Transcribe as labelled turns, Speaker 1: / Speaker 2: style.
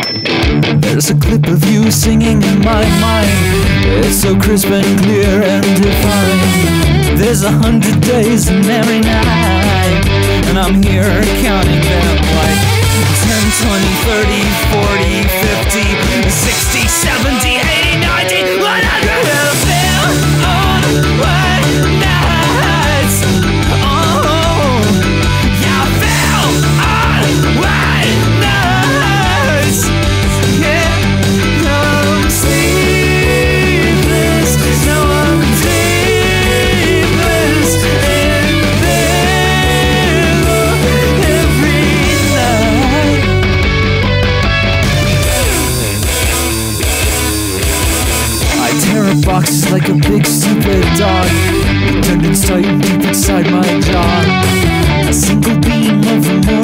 Speaker 1: There's a clip of you singing in my mind. It's so crisp and clear and defined. There's 100 days in every night, and I'm here counting them like 10, 20, 30, 40, 50, 60, 70, 80, 90, 100. I feel on white nights. Oh, yeah, I feel on white nights. Yeah, I'm sleepless, no, I'm sleepless in bed every night. I tear up boxes like a big stupid dog. Turned inside deep inside my jaw. A single beam of remorse